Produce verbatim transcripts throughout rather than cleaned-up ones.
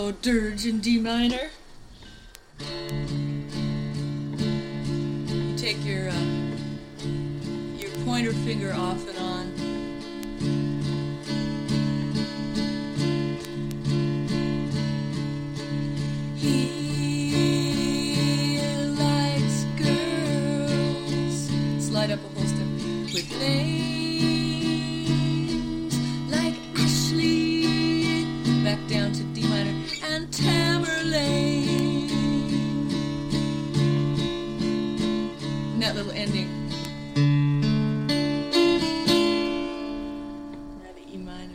Dirge in D minor. You take your uh, your pointer finger off and on. He likes girls. Slide up a whole step with names like Ashley. Back down to D minor and Tamerlane. And that little ending. Now the E minor.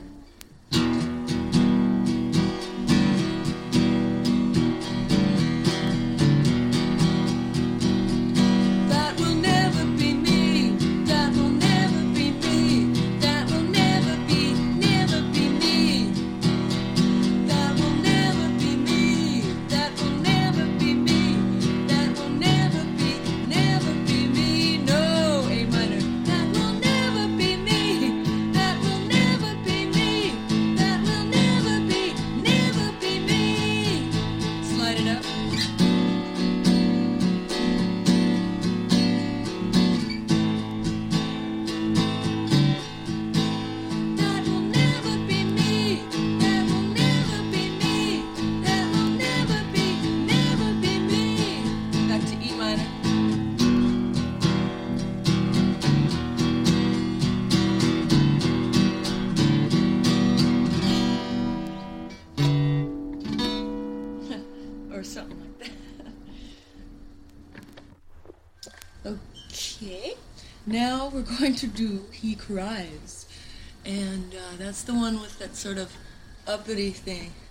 That will never be me. That will never be me. That will never be, never be me. That will never be me. That will never be me. That will never be, never be me. No, A minor. That will never be me. That will never be me. That will never be, never be me. Slide it up. That will never be me. That will never be me. That will never be, never be me. Back to E minor. Or something like that. Okay. Now we're going to do He Cries. And uh, that's the one with that sort of uppity thing.